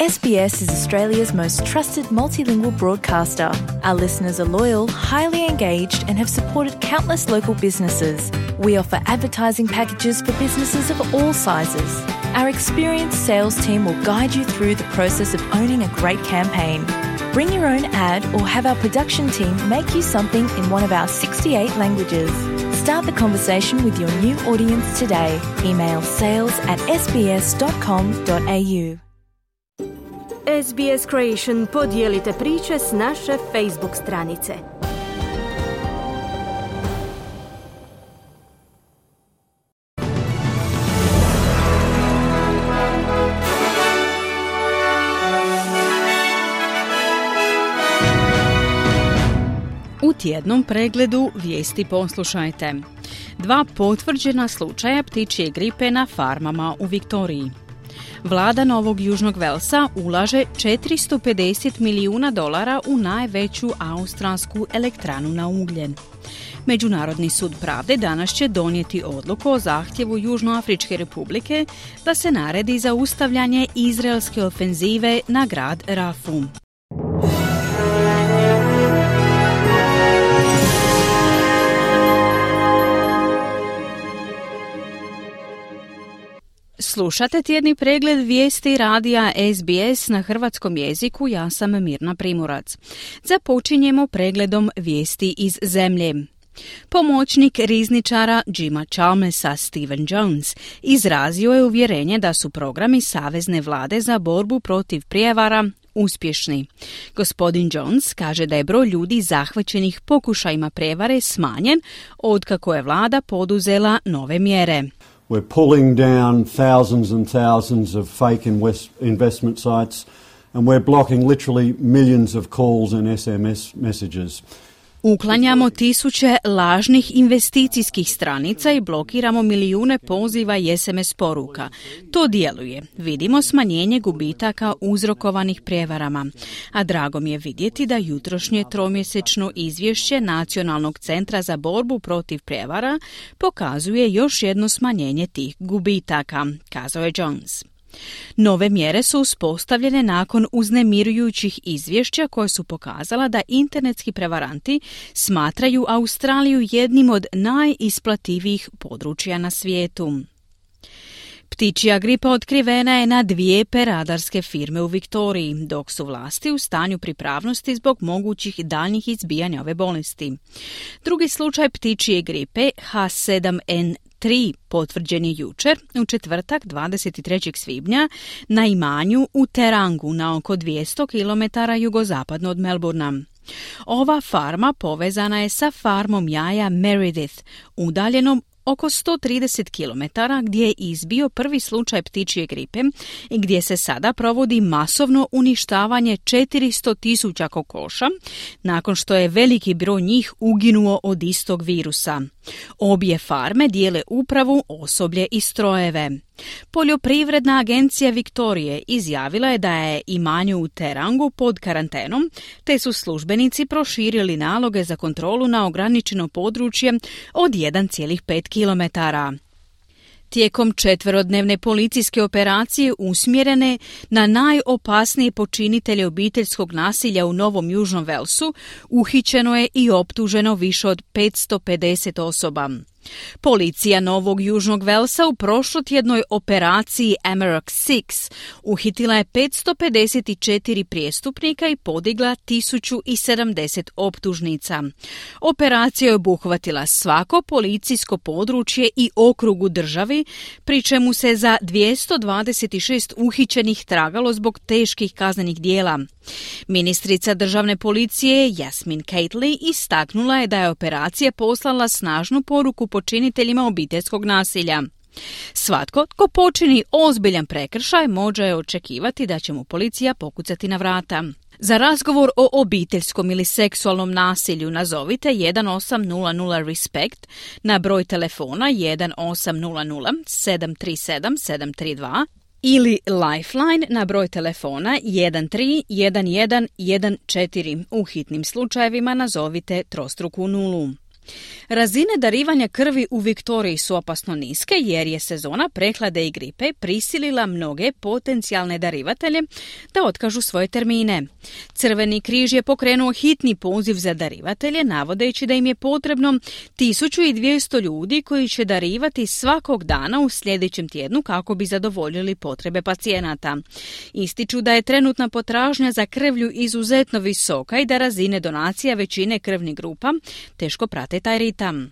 SBS is Australia's most trusted multilingual broadcaster. Our listeners are loyal, highly engaged, and have supported countless local businesses. We offer advertising packages for businesses of all sizes. Our experienced sales team will guide you through the process of owning a great campaign. Bring your own ad or have our production team make you something in one of our 68 languages. Start the conversation with your new audience today. Email sales@sbs.com.au. SBS Creation podijelite priče s naše Facebook stranice. U tjednom pregledu vijesti poslušajte. 2 potvrđena slučaja ptičje gripe na farmama u Viktoriji. Vlada Novog Južnog Velsa ulaže $450 milijuna u najveću australsku elektranu na ugljen. Međunarodni sud pravde danas će donijeti odluku o zahtjevu Južnoafričke republike da se naredi zaustavljanje izraelske ofenzive na grad Rafu. Slušate tjedni pregled vijesti radija SBS na hrvatskom jeziku, ja sam Mirna Primorac. Započinjemo pregledom vijesti iz zemlje. Pomoćnik rizničara Jima Chalmersa Stephen Jones izrazio je uvjerenje da su programi savezne vlade za borbu protiv prijevara uspješni. Gospodin Jones kaže da je broj ljudi zahvaćenih pokušajima prijevare smanjen otkako je vlada poduzela nove mjere. We're pulling down thousands and thousands of fake investment sites, and we're blocking literally millions of calls and SMS messages. Uklanjamo tisuće lažnih investicijskih stranica i blokiramo milijune poziva i SMS poruka. To djeluje. Vidimo smanjenje gubitaka uzrokovanih prijevarama. A drago mi je vidjeti da jutrošnje tromjesečno izvješće Nacionalnog centra za borbu protiv prijevara pokazuje još jedno smanjenje tih gubitaka, kazao je Jones. Nove mjere su uspostavljene nakon uznemirujućih izvješća koje su pokazala da internetski prevaranti smatraju Australiju jednim od najisplativijih područja na svijetu. Ptičja gripa otkrivena je na 2 peradarske firme u Viktoriji, dok su vlasti u stanju pripravnosti zbog mogućih daljnjih izbijanja ove bolesti. Drugi slučaj ptičje gripe H7N3 potvrđen je jučer, u četvrtak 23. svibnja, na imanju u Terangu na oko 200 km jugozapadno od Melbourna. Ova farma povezana je sa farmom jaja Meredith, udaljenom oko 130 km gdje je izbio prvi slučaj ptičje gripe i gdje se sada provodi masovno uništavanje 400,000 kokoša nakon što je veliki broj njih uginuo od istog virusa. Obje farme dijele upravu, osoblje i strojeve. Poljoprivredna agencija Viktorije izjavila je da je imanje u Terangu pod karantenom, te su službenici proširili naloge za kontrolu na ograničeno područje od 1,5 km. Tijekom 4-dnevne policijske operacije usmjerene na najopasnije počinitelje obiteljskog nasilja u Novom Južnom Velsu, uhićeno je i optuženo više od 550 osoba. Policija Novog Južnog Velsa u prošlotjednoj operaciji Amarok 6 uhitila je 554 prijestupnika i podigla 1070 optužnica. Operacija je obuhvatila svako policijsko područje i okrug u državi, pri čemu se za 226 uhićenih tragalo zbog teških kaznenih dijela. Ministrica državne policije Jasmin Cately istaknula je da je operacija poslala snažnu poruku počiniteljima obiteljskog nasilja. Svatko tko počini ozbiljan prekršaj može očekivati da će mu policija pokucati na vrata. Za razgovor o obiteljskom ili seksualnom nasilju nazovite 1800 RESPECT na broj telefona 1800 737 732 ili Lifeline na broj telefona 131114. U hitnim slučajevima nazovite trostruku nulu. Razine darivanja krvi u Viktoriji su opasno niske jer je sezona prehlade i gripe prisilila mnoge potencijalne darivatelje da otkažu svoje termine. Crveni križ je pokrenuo hitni poziv za darivatelje, navodeći da im je potrebno 1200 ljudi koji će darivati svakog dana u sljedećem tjednu kako bi zadovoljili potrebe pacijenata. Ističu da je trenutna potražnja za krvlju izuzetno visoka i da razine donacija većine krvnih grupa teško prate taj ritam.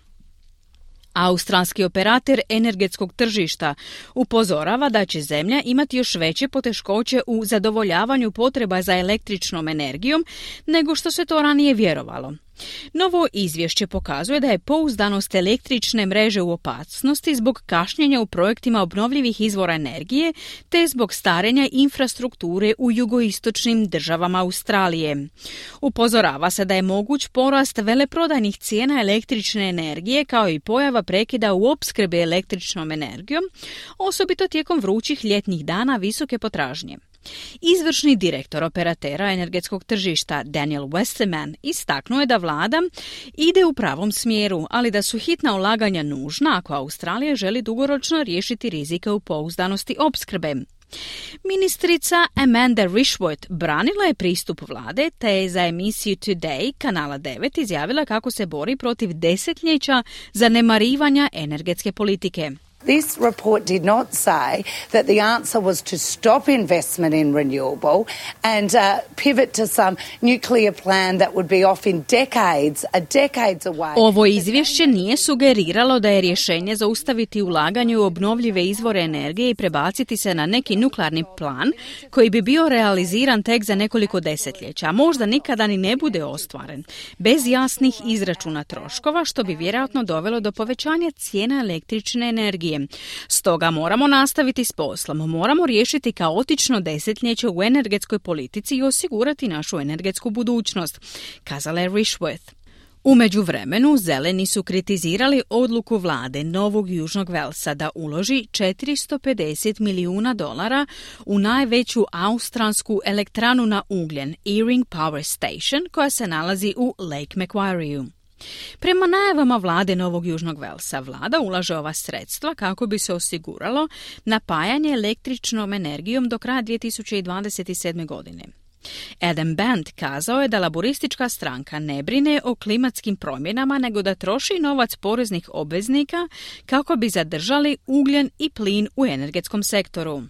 Australski operator energetskog tržišta upozorava da će zemlja imati još veće poteškoće u zadovoljavanju potreba za električnom energijom nego što se to ranije vjerovalo. Novo izvješće pokazuje da je pouzdanost električne mreže u opasnosti zbog kašnjenja u projektima obnovljivih izvora energije te zbog starenja infrastrukture u jugoistočnim državama Australije. Upozorava se da je moguć porast veleprodajnih cijena električne energije kao i pojava prekida u opskrbi električnom energijom, osobito tijekom vrućih ljetnih dana visoke potražnje. Izvršni direktor operatera energetskog tržišta Daniel Westerman istaknuo je da vlada ide u pravom smjeru, ali da su hitna ulaganja nužna ako Australija želi dugoročno riješiti rizike u pouzdanosti opskrbe. Ministrica Amanda Rishworth branila je pristup vlade te je za emisiju Today kanala 9 izjavila kako se bori protiv desetljeća zanemarivanja energetske politike. This report did not say that the answer was to stop investment in renewable and pivot to some nuclear plan that would be off in decades away. Ovo izvješće nije sugeriralo da je rješenje zaustaviti ulaganje u obnovljive izvore energije i prebaciti se na neki nuklearni plan koji bi bio realiziran tek za nekoliko desetljeća, a možda nikada ni ne bude ostvaren, bez jasnih izračuna troškova, što bi vjerojatno dovelo do povećanja cijena električne energije. Stoga moramo nastaviti s poslom, moramo riješiti kaotično desetljeće u energetskoj politici i osigurati našu energetsku budućnost, kazala je Rishworth. U međuvremenu, zeleni su kritizirali odluku vlade Novog Južnog Velsa da uloži $450 milijuna u najveću australsku elektranu na ugljen, Earing Power Station, koja se nalazi u Lake Macquarieju. Prema najavama vlade Novog Južnog Velsa, vlada ulaže ova sredstva kako bi se osiguralo napajanje električnom energijom do kraja 2027. godine. Adam Band kazao je da laboristička stranka ne brine o klimatskim promjenama, nego da troši novac poreznih obveznika kako bi zadržali ugljen i plin u energetskom sektoru.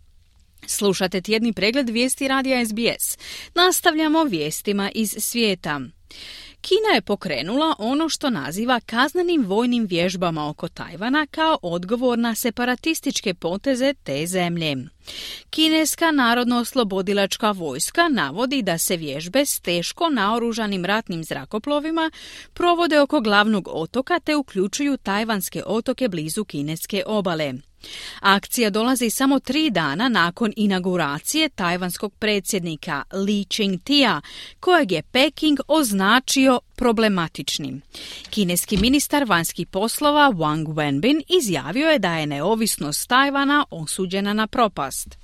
Slušate tjedni pregled vijesti radija SBS. Nastavljamo vijestima iz svijeta. Kina je pokrenula ono što naziva kaznenim vojnim vježbama oko Tajvana kao odgovor na separatističke poteze te zemlje. Kineska narodno-oslobodilačka vojska navodi da se vježbe s teško naoružanim ratnim zrakoplovima provode oko glavnog otoka te uključuju tajvanske otoke blizu kineske obale. Akcija dolazi samo 3 dana nakon inauguracije tajvanskog predsjednika Lee Ching-tia, kojeg je Peking označio problematičnim. Kineski ministar vanjskih poslova Wang Wenbin izjavio je da je neovisnost Tajvana osuđena na propast.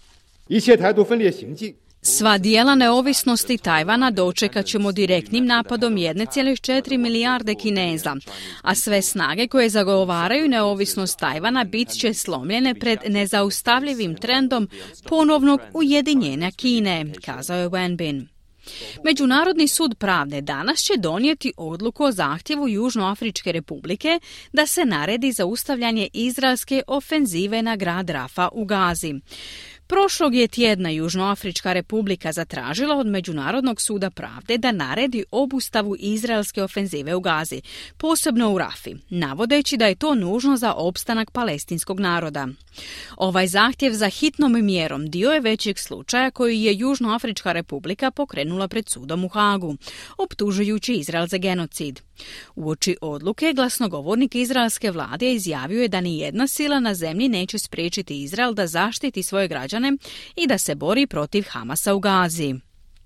Sva dijela neovisnosti Tajvana dočekat ćemo direktnim napadom 1,4 milijarde Kineza, a sve snage koje zagovaraju neovisnost Tajvana bit će slomljene pred nezaustavljivim trendom ponovnog ujedinjenja Kine, kazao je Wenbin. Međunarodni sud pravde danas će donijeti odluku o zahtjevu Južnoafričke republike da se naredi zaustavljanje izraelske ofenzive na grad Rafa u Gazi. Prošlog je tjedna Južnoafrička republika zatražila od Međunarodnog suda pravde da naredi obustavu izraelske ofenzive u Gazi, posebno u Rafi, navodeći da je to nužno za opstanak palestinskog naroda. Ovaj zahtjev za hitnom mjerom dio je većeg slučaja koji je Južnoafrička republika pokrenula pred sudom u Hagu, optužujući Izrael za genocid. Uoči odluke, glasnogovornik izraelske vlade izjavio je da ni jedna sila na zemlji neće spriječiti Izrael da zaštiti svoje građane i da se bori protiv Hamasa u Gazi.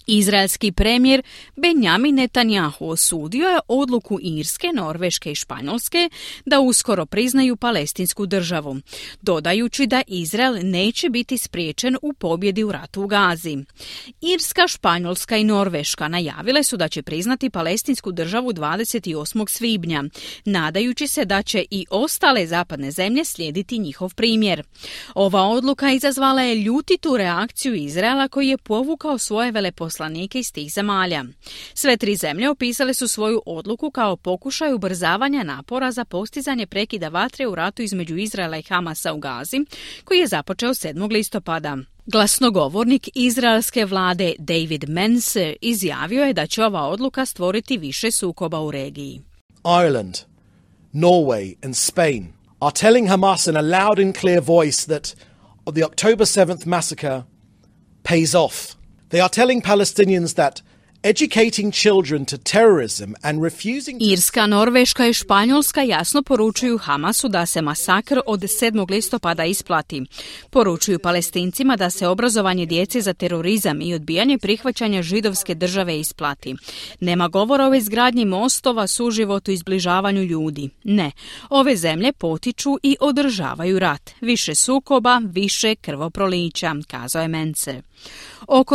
Izraelski premijer Benjamin Netanjahu osudio je odluku Irske, Norveške i Španjolske da uskoro priznaju palestinsku državu, dodajući da Izrael neće biti spriječen u pobjedi u ratu u Gazi. Irska, Španjolska i Norveška najavile su da će priznati palestinsku državu 28. svibnja, nadajući se da će i ostale zapadne zemlje slijediti njihov primjer. Ova odluka izazvala je ljutitu reakciju Izraela koji je povukao svoje veleposlanike iz tih zemalja. Sve tri zemlje opisale su svoju odluku kao pokušaj ubrzavanja napora za postizanje prekida vatre u ratu između Izraela i Hamasa u Gazi, koji je započeo 7. listopada. Glasnogovornik izraelske vlade David Mencer izjavio je da će ova odluka stvoriti više sukoba u regiji. Ireland, Norway and Spain are telling Hamas in a loud and clear voice that the October 7th massacre pays off. They are telling Palestinians that educating children to terrorism and refusing... Irska, Norveška i Španjolska jasno poručuju Hamasu da se masakr od 7. listopada isplati. Poručuju Palestincima da se obrazovanje djece za terorizam i odbijanje prihvaćanja židovske države isplati. Nema govora o izgradnji mostova, suživotu i zbližavanju ljudi. Ne, ove zemlje potiču i održavaju rat. Više sukoba, više krvoprolića, kazao je Mencer. Oko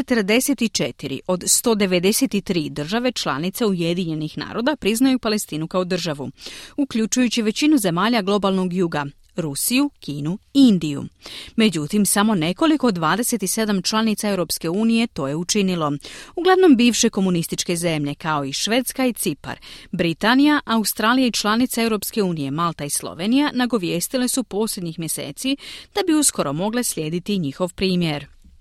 144 od 193 države članice Ujedinjenih naroda priznaju Palestinu kao državu, uključujući većinu zemalja globalnog juga, Rusiju, Kinu i Indiju. Međutim, samo nekoliko 27 članica Europske unije to je učinilo. Uglavnom bivše komunističke zemlje kao i Švedska i Cipar, Britanija, Australija i članice Europske unije, Malta i Slovenija nagovijestile su posljednjih mjeseci da bi uskoro mogle slijediti njihov primjer.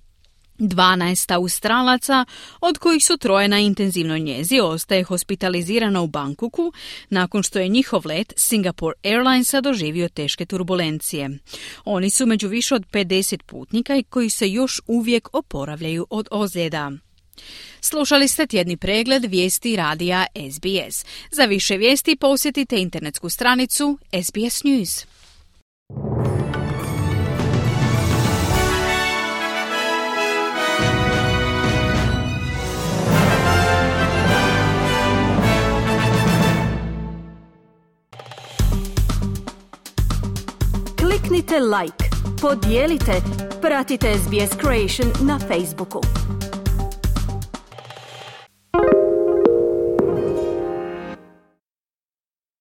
12 Australaca, od kojih su 3 na intenzivnoj njezi, ostaje hospitalizirano u Bangkoku nakon što je njihov let Singapore Airlinesa doživio teške turbulencije. Oni su među više od 50 putnika i koji se još uvijek oporavljaju od ozljeda. Slušali ste tjedni pregled vijesti radija SBS. Za više vijesti posjetite internetsku stranicu SBS News. Kliknite like, podijelite, pratite SBS Creation na Facebooku.